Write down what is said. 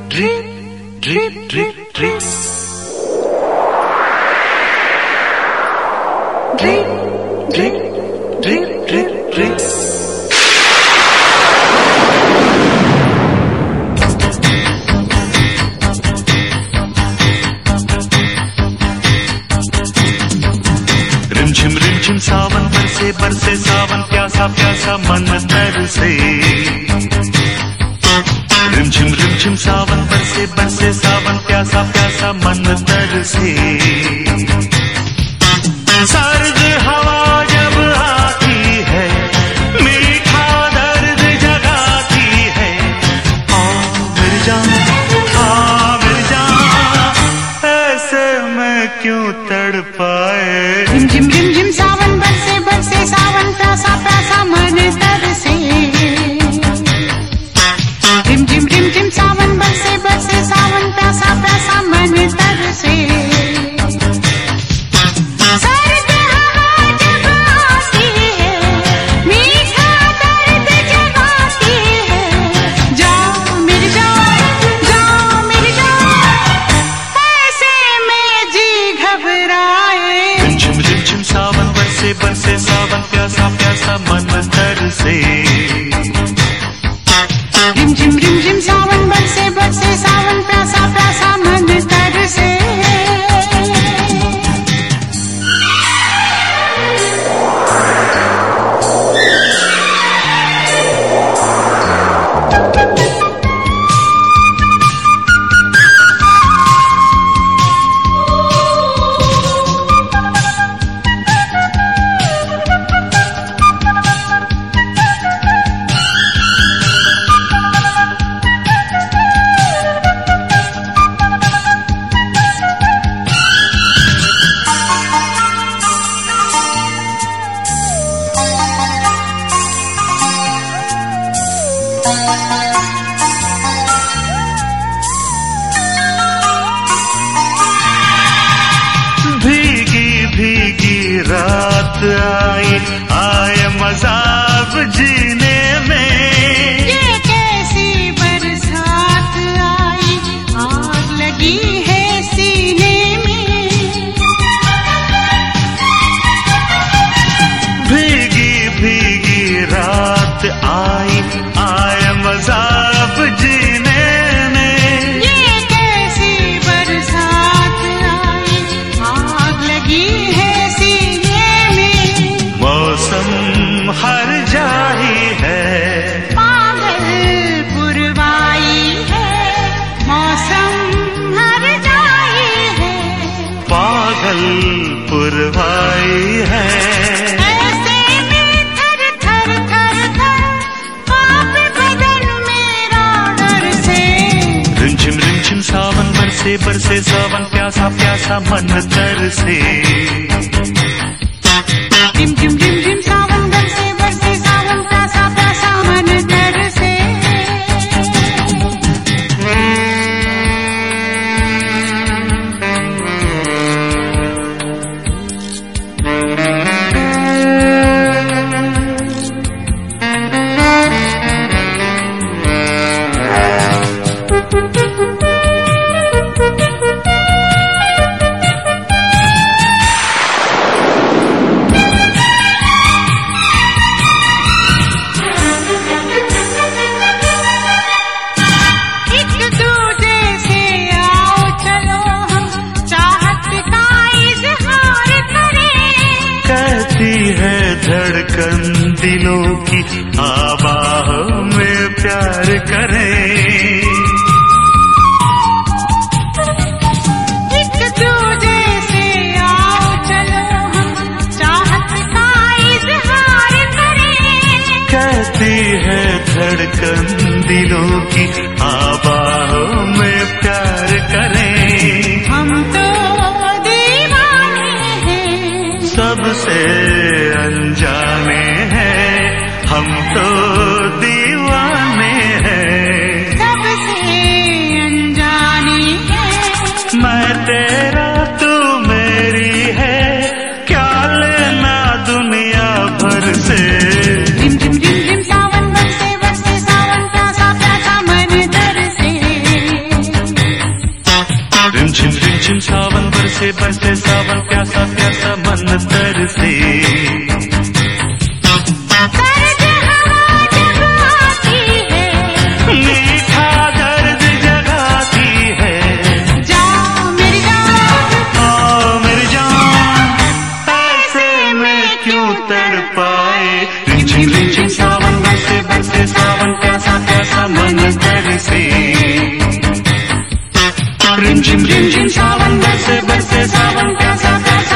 drip, drip, drip, drip. Drip, drip, drip, drip, drip. रिमझिम सावन बरसे बरसे सावन प्यासा प्यासा मन तरसे। रिमझिम सावन बरसे बरसे सावन प्यासा प्यासा मन तरसे। सर्द हवा जब आती है मीठा दर्द जगाती है। आ मेरी जान, आ मेरी जान, ऐसे मैं क्यों तड़पाए। रिमझिम सावन बरसे बरसे सावन प्यासा प्यासा मन तरसे। रिमझिम सावन बरसे बरसे सावन प्यासा प्यासा मन तरसे। सर्द हवा जब आती है मीठा दर्द जगाती है। जाओ मेरी जान, ऐसे में जी घबराए। रिमझिम सावन बरसे बरसे सावन प्यासा प्यासा मन तरसे। रिमझिम सावन बरसे बरसे सावन प्यासा प्यासा मन तरसे। भीगी भीगी रात आई, आए मज़ाब जीने में। ये कैसी बरसात आई, आग लगी है सीने में। भीगी भीगी रात आई, आए मज़ाब जीने में। ये कैसी बरसात आई, आग लगी है सीने में। मौसम हर जाही है, पागल पुरवाई है। मौसम हर जाई है, पागल पुरवाई है। ऐसे में थर थर थर थर कांपे बदन मेरा डर से। रिमझिम सावन बरसे बरसे सावन प्यासा प्यासा मन तरसे। रिमझिम सावन बरसे बरसे सावन प्यासा प्यासा मन तरसे। रिमझिम सावन बरसे बरसे सावन प्यासा प्यासा मन तरसे दर्द हवा जगाती है, मीठा दर्द जगाती है जाओ मेरी जान, आओ मेरी जान ऐसे में क्यों तड़पाए रिमझिम सावन बरसे बरसे सावन प्यासा प्यासा मन तरसे रिमझिम सावन बरसे बरसे सावन प्यासा प्यासा